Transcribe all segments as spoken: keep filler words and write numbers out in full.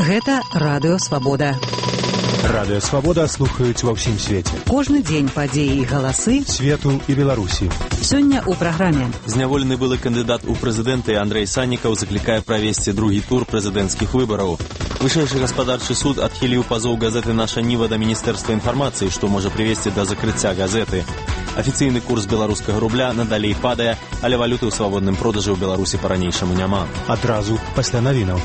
Гэта Радыё Свабода. Радыё Свабода слухаюць ва ўсім свеце. Кожны дзень падзеі і галасы свету і Беларусі. Сёння ў праграме. Зняволены былы кандыдат у прэзідэнты Андрэй Саннікаў заклікае правесці другі тур прэзідэнцкіх выбараў. Вышэйшы гаспадарчы суд адхіліў пазоў газеты «Наша Ніва» да Міністэрства інфармацыі, што можа прывесці да закрыцця газеты. Афіцыйны курс беларускага рубля надалей падае, але валюты ў свабодным продажы ў Беларусі па-ранейшаму няма. Адразу пасля навінаў.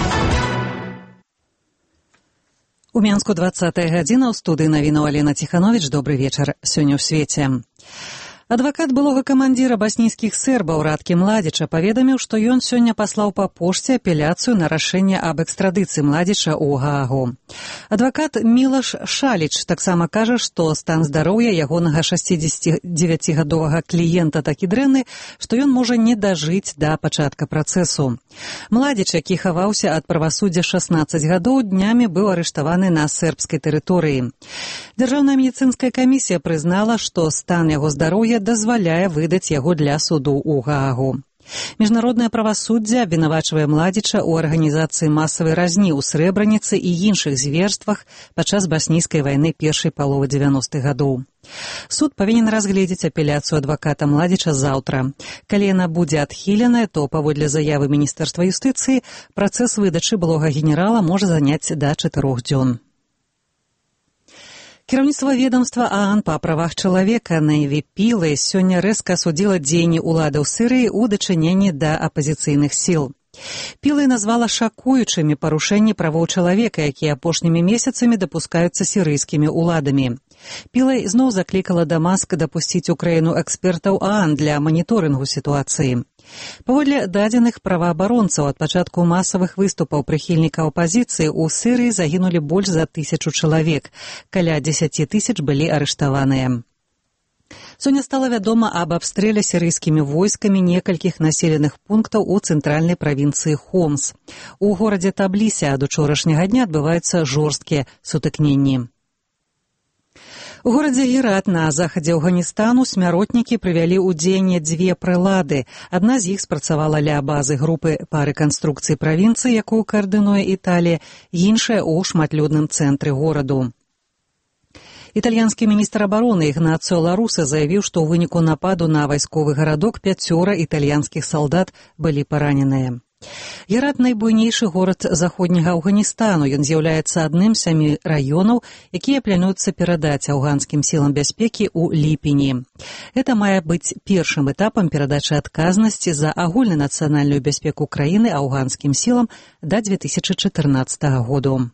У Мінску дваццатая гадзіна, ў студыі навінаў Алена Ціхановіч. Добры вечар. Сёння ў свеце. Адвакат былога камандзіра баснійскіх сербаў Радкі Младзіча паведаміў, што ён сёння паслаў па пошце апеляцыю на рашэнне аб экстрадыцыі Младзіча ў Гаагу. Адвакат Мілаш Шаліч таксама кажа, што стан здароўя ягонага шасцідзесяцідзевяцігадовага кліента такі дрэнны, што ён можа не дажыць да пачатка працэсу. Младзіч, які хаваўся ад правасуддзя шаснаццаць гадоў, днямі быў арыштаваны на сербскай тэрыторыі. Дзяржаўная медыцынская камісія прызнала, што стан яго здароўя дазваляе выдаць яго для суду ў Гаагу. Міжнароднае правасуддзе абвінавачвае Младзіча ў арганізацыі масавай разні ў Срэбраніцы і іншых зверствах падчас баснійскай вайны першай паловы дзевяностых гадоў. Суд павінен разгледзець апеляцыю адваката Младзіча заўтра. Калі яна будзе адхіленая, то, паводле заявы Міністэрства юстыцыі, працэс выдачы былога генерала можа заняць да чатырох дзён. Кіраўніцтва ведамства ААН па правах чалавека Нэйві Пілэй сёння рэзка асудзіла дзеянні ўладаў Сірыі ў дачыненні да апазіцыйных сіл. Пілэй назвала шакуючымі парушэнні правоў чалавека, якія апошнімі месяцамі дапускаюцца сірыйскімі ўладамі. Пілэй зноў заклікала Дамаск дапусціць у краіну экспертаў ААН для маніторынгу сітуацыі. Паводле дадзеных праваабаронцаў, ад пачатку масавых выступаў прыхільнікаў апазіцыі ў Сірыі загінулі больш за тысячу чалавек, каля дзесяці тысяч былі арыштаваныя. Сёння стала вядома аб абстрэле сірыйскімі войскамі некалькіх населеных пунктаў у цэнтральнай правінцыі Хомс. У горадзе Таблісе ад учорашняга дня адбываюцца жорсткія сутыкненні. У горадзе Герат на захадзе Афганістану смяротнікі прывялі ў дзеянне дзве прылады. Адна з іх спрацавала ля базы групы па рэканструкцыі правінцыі, якую каардынуе Італія, іншая ў шматлюдным цэнтры гораду. Італьянскі міністр абароны Ігнацыо Ла Руса заявіў, што ў выніку нападу на вайсковы гарадок пяцёра італьянскіх салдат былі параненыя. Герат – найбуйнейшы горад заходняга Афганістану. Ён з'яўляецца адным з сямі раёнаў, якія плануецца перадаць афганскім сілам бяспекі ў ліпені. Гэта мае быць першым этапам перадачы адказнасці за агульнанацыянальную бяспеку краіны афганскім сілам да дзве тысячы чатырнаццатага году.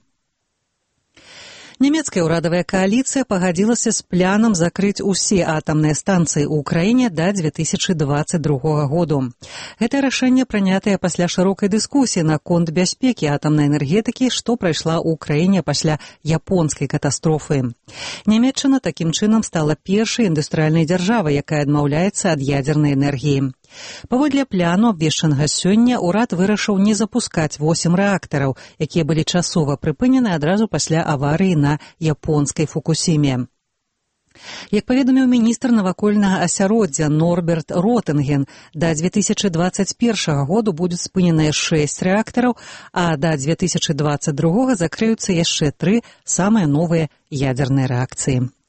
Нямецкая ўрадавая кааліцыя пагадзілася з планам закрыць усе атамныя станцыі ў краіне да дзве тысячы дваццаць другога году. Гэтае рашэнне прынятае пасля шырокай дыскусіі наконт бяспекі атамнай энергетыкі, што прайшла ў краіне пасля японскай катастрофы. Нямецчына такім чынам стала першай індустрыяльнай дзяржавай, якая адмаўляецца ад ядзернай энергіі. Паводле пляну, абвешчанага сёння, урад вырашыў не запускаць восем рэактараў, якія былі часова прыпынены адразу пасля аварыі на японскай Фукусіме. Як паведаміў міністр навакольнага асяроддзя Норберт Ротэнген, да дзве тысячы дваццаць першага году будуць спыненыя шэсць рэактараў, а да дзве тысячы дваццаць другога закрыюцца яшчэ тры самыя новыя ядзерныя рэакцыі.